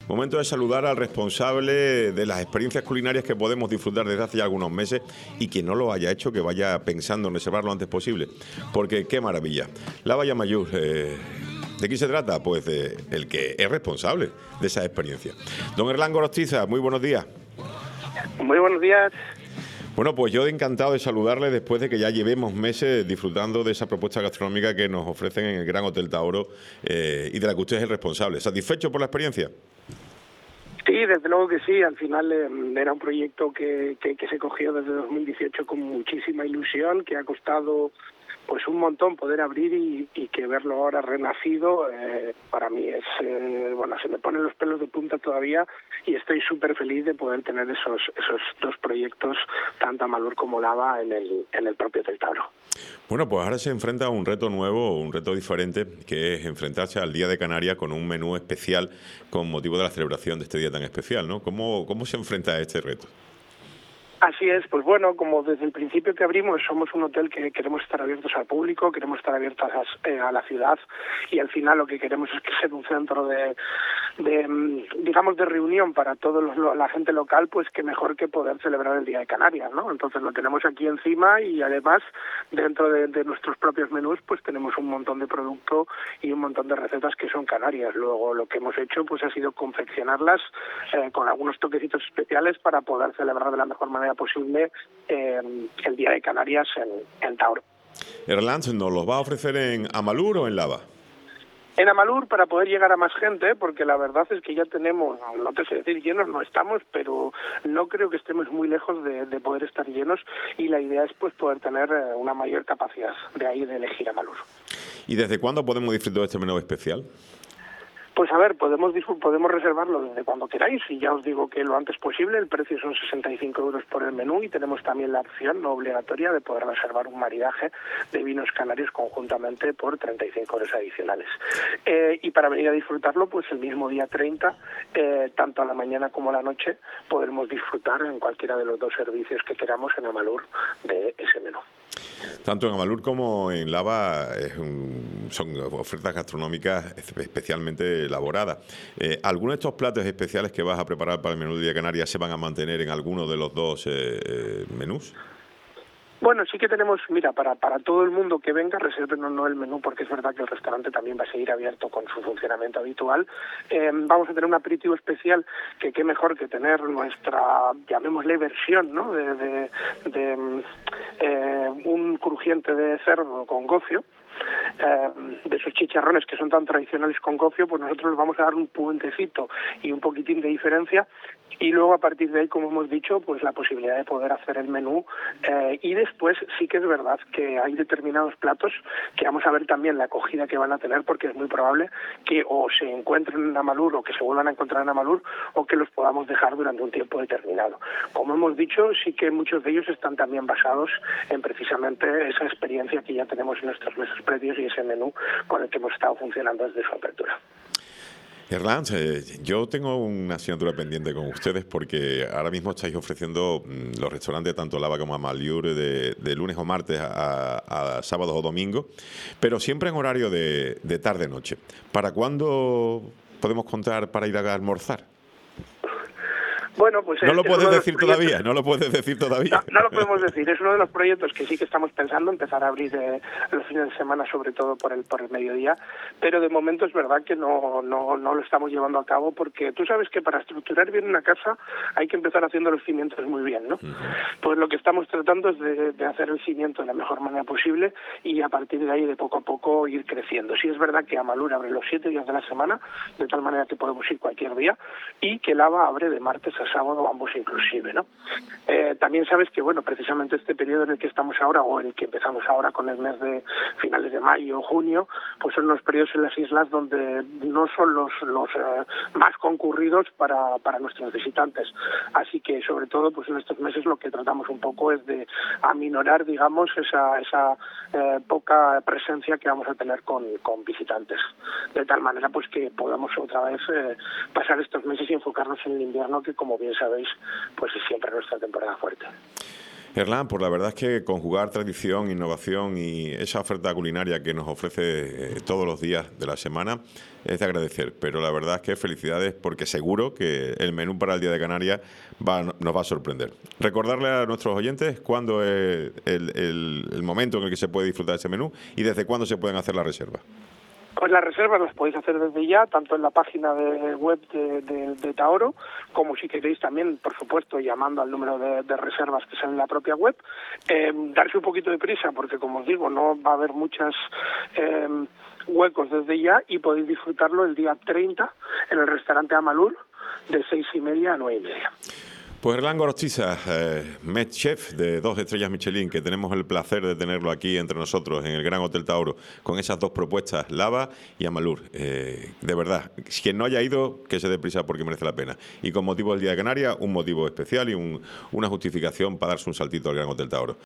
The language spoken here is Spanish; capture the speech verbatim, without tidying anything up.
Momento de saludar al responsable de las experiencias culinarias que podemos disfrutar desde hace ya algunos meses, y quien no lo haya hecho, que vaya pensando en reservar lo antes posible, porque qué maravilla. Lava y Amallur, eh, ¿de qué se trata? Pues de el que es responsable de esa experiencia. Don Erlán Gorostiza, muy buenos días. Muy buenos días. Bueno, pues yo encantado de saludarle después de que ya llevemos meses disfrutando de esa propuesta gastronómica que nos ofrecen en el Gran Hotel Tauro eh, y de la que usted es el responsable. ¿Satisfecho por la experiencia? Sí, desde luego que sí. Al final eh, era un proyecto que, que, que se cogió desde dos mil dieciocho con muchísima ilusión, que ha costado pues un montón poder abrir y, y que verlo ahora renacido, eh, para mí es, eh, bueno, se me ponen los pelos de punta todavía y estoy súper feliz de poder tener esos esos dos proyectos, tanto Amalur como Lava, en el, en el propio Hotel Tauro. Bueno, pues ahora se enfrenta a un reto nuevo, un reto diferente, que es enfrentarse al Día de Canarias con un menú especial con motivo de la celebración de este día tan especial, ¿no? ¿Cómo, cómo se enfrenta a este reto? Así es, pues bueno, como desde el principio que abrimos somos un hotel que queremos estar abiertos al público, queremos estar abiertos a, eh, a la ciudad, y al final lo que queremos es que sea un centro de, de digamos, de reunión para toda la gente local, pues que mejor que poder celebrar el Día de Canarias, ¿no? Entonces lo tenemos aquí encima y además dentro de, de nuestros propios menús pues tenemos un montón de producto y un montón de recetas que son canarias. Luego lo que hemos hecho pues ha sido confeccionarlas eh, con algunos toquecitos especiales para poder celebrar de la mejor manera posible eh, el Día de Canarias en, en Tauro. Erlán, ¿nos los va a ofrecer en Amalur o en Lava? En Amalur, para poder llegar a más gente, porque la verdad es que ya tenemos, no te sé decir llenos, no estamos, pero no creo que estemos muy lejos de, de poder estar llenos, y la idea es pues poder tener una mayor capacidad de ahí de elegir Amalur. ¿Y desde cuándo podemos disfrutar de este menú especial? Pues a ver, podemos podemos reservarlo desde cuando queráis, y ya os digo que lo antes posible. El precio son sesenta y cinco euros por el menú, y tenemos también la opción no obligatoria de poder reservar un maridaje de vinos canarios conjuntamente por treinta y cinco euros adicionales. Eh, y para venir a disfrutarlo, pues el mismo día treinta, eh, tanto a la mañana como a la noche, podremos disfrutar en cualquiera de los dos servicios que queramos en Amalur de ese menú. Tanto en Amalur como en Lava es un, son ofertas gastronómicas especialmente elaboradas. Eh, ¿Algunos de estos platos especiales que vas a preparar para el menú de Día Canarias se van a mantener en alguno de los dos eh, menús? Bueno, sí que tenemos, mira, para para todo el mundo que venga, reserven o no el menú, porque es verdad que el restaurante también va a seguir abierto con su funcionamiento habitual. Eh, vamos a tener un aperitivo especial, que qué mejor que tener nuestra, llamémosle, versión, ¿no?, de, de, de eh, un crujiente de cerdo con gofio. Eh, de esos chicharrones que son tan tradicionales con gofio, pues nosotros les vamos a dar un puentecito y un poquitín de diferencia, y luego a partir de ahí, como hemos dicho, pues la posibilidad de poder hacer el menú. Eh, y después sí que es verdad que hay determinados platos que vamos a ver también la acogida que van a tener, porque es muy probable que o se encuentren en Amalur o que se vuelvan a encontrar en Amalur, o que los podamos dejar durante un tiempo determinado. Como hemos dicho, sí que muchos de ellos están también basados en precisamente esa experiencia que ya tenemos en nuestros meses previos y ese menú con el que hemos estado funcionando desde su apertura. Erlán, eh, yo tengo una asignatura pendiente con ustedes, porque ahora mismo estáis ofreciendo mmm, los restaurantes tanto Lava como Amalur de, de lunes o martes a, a sábados o domingos, pero siempre en horario de, de tarde-noche. ¿Para cuándo podemos contar para ir a almorzar? Bueno, pues no lo es puedes de decir todavía, no lo puedes decir todavía. No, no lo podemos decir, es uno de los proyectos que sí que estamos pensando empezar a abrir eh, los fines de semana, sobre todo por el por el mediodía, pero de momento es verdad que no no no lo estamos llevando a cabo, porque tú sabes que para estructurar bien una casa hay que empezar haciendo los cimientos muy bien, ¿no? Uh-huh. Pues lo que estamos tratando es de, de hacer el cimiento de la mejor manera posible, y a partir de ahí de poco a poco ir creciendo. Sí es verdad que Amalur abre los siete días de la semana, de tal manera que podemos ir cualquier día, y que Lava abre de martes a sábado, ambos inclusive, ¿no? Eh, también sabes que, bueno, precisamente este periodo en el que estamos ahora, o en el que empezamos ahora con el mes de finales de mayo o junio, pues son los periodos en las islas donde no son los los eh, más concurridos para, para nuestros visitantes. Así que, sobre todo, pues en estos meses lo que tratamos un poco es de aminorar, digamos, esa esa eh, poca presencia que vamos a tener con, con visitantes. De tal manera, pues que podamos otra vez eh, pasar estos meses y enfocarnos en el invierno, que, como bien sabéis, pues es siempre nuestra temporada fuerte. Erlán, pues la verdad es que conjugar tradición, innovación y esa oferta culinaria que nos ofrece eh, todos los días de la semana es de agradecer. Pero la verdad es que felicidades, porque seguro que el menú para el Día de Canarias va, nos va a sorprender. Recordarle a nuestros oyentes cuándo es el, el, el momento en el que se puede disfrutar ese menú y desde cuándo se pueden hacer las reservas. Pues las reservas las podéis hacer desde ya, tanto en la página de web de, de, de Taoro, como si queréis también, por supuesto, llamando al número de, de reservas que sale en la propia web. Eh, darse un poquito de prisa, porque como os digo, no va a haber muchos eh, huecos desde ya, y podéis disfrutarlo el día treinta en el restaurante Amalur, de seis y media a nueve y media. Pues Erlán Gorostiza, eh, Met Chef de dos estrellas Michelin, que tenemos el placer de tenerlo aquí entre nosotros en el Gran Hotel Taoro, con esas dos propuestas, Lava y Amalur. Eh, de verdad, quien no haya ido, que se dé prisa porque merece la pena. Y con motivo del Día de Canarias, un motivo especial y un, una justificación para darse un saltito al Gran Hotel Taoro.